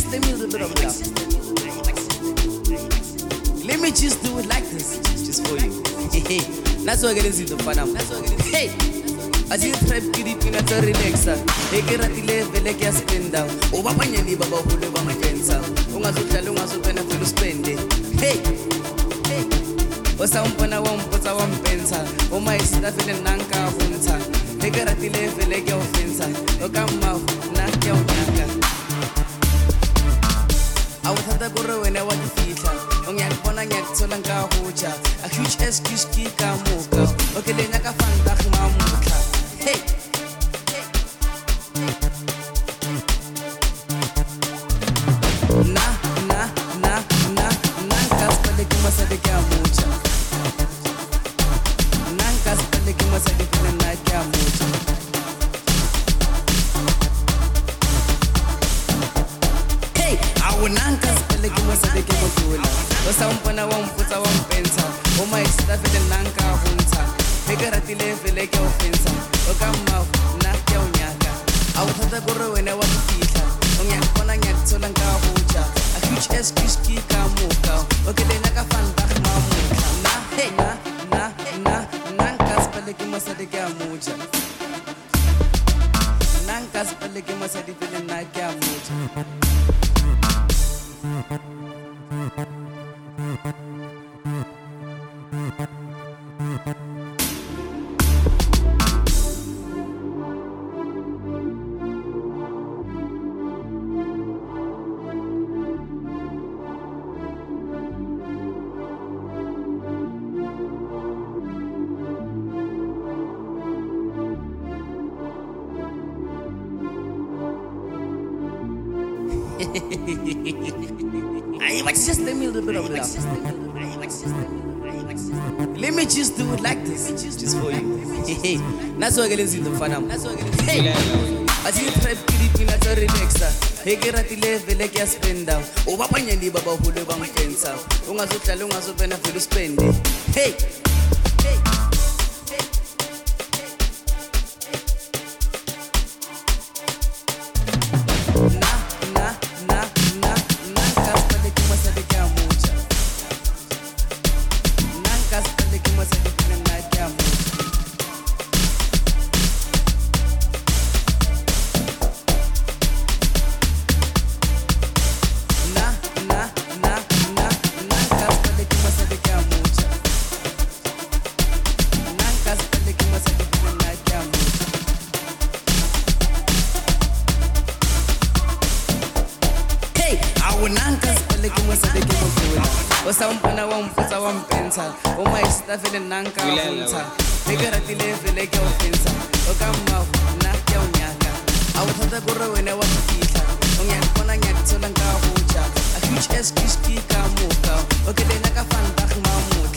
just let me do a bit of love. Let me just do it like this, just for you. Hey, that's what I get into the fun. Hey, I see trap kitty peanuts are relaxer. Hey, get at the level like a spin down. Oh, Papa Yanni Baba who live on my fence. Ungazuka benefit to spend it. Hey, hey. Osampana wampotsa wampensa. Oh, my stuff in the Nanka Hunter. Hey, get at the level like your fence. Oh, come out, knock your naka. I would have to go when I want to feed her. Onyakona nyakuthola ngahuja. A huge excuse kika muka. Okay, then I can find that mamuka. Hey, nankas paleki masadiki amuja. Nankas paleki masadiki na amuja. Hey, awunankas paleki masadiki mafula. Osampana wamputsa wampensa. Oh my stuff in the nanka hunta. Hegarati level like your fence. Okama nakya unyaka. I would have to go when I want to feed her. Onyakona nyakuthola ngahuja. A huge excuse kika muka. Okay, then I can find that mamuka. Hey, nankas paleki masadiki amuja. Nankas paleki masadiki na amuja. Just let me a little bit of love. Let me just do it like this, just for you. Hey, that's what I get into the fun. Hey, I see you trap kitty peanuts are relaxer. Hey, get at the level like a spin down. Oh, Papa Yanni Baba who live on my fence. Ungazuka benefit to spend it. Hey, hey. Osampana wamputsa wampensa. Oh my stuff in the Nanka Hunter. Hegarati level like your fence. Okama nakya unyaka. I would have to go when I want to feed her. Onyakona nyakuthola ngahuja. A huge excuse kika muka. Okay, then I can find that mamuka.